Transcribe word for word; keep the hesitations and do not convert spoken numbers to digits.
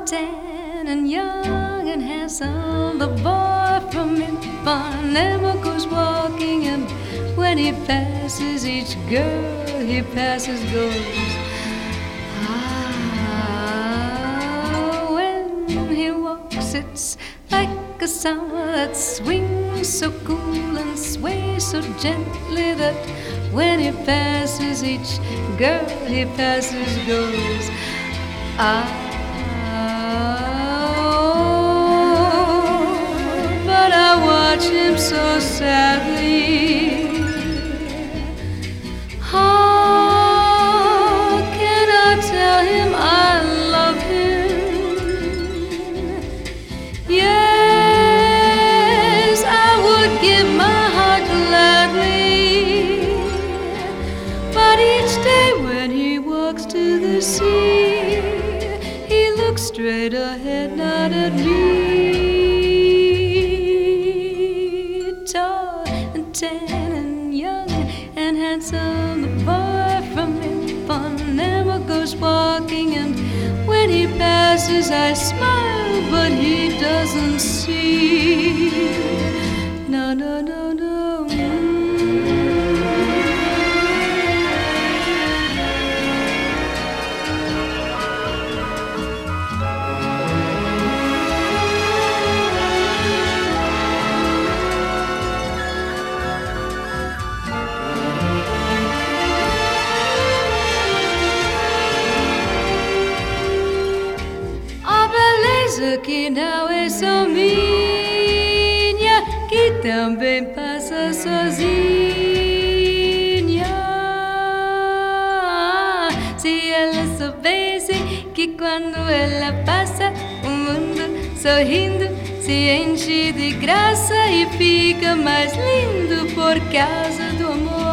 tan and young and handsome, the boy from Ipanema goes walking, and when he passes each girl he passes goes. Ah, when he walks it's like a summer that swings so cool and sways so gently that when he passes each girl he passes goes. Ah, but I watch him so sadly. How can I tell him I love him? Yes, I would give my heart gladly, but each day when he walks to the sea, he looks straight ahead, not at me. Tall and tan and young and handsome, the boy from Ipanema goes walking, and when he passes I smile, but he doesn't see. No, no, no, no. Que não é só minha, que também passa sozinha. Se ela soubesse que quando ela passa o mundo sorrindo se enche de graça e fica mais lindo por causa do amor.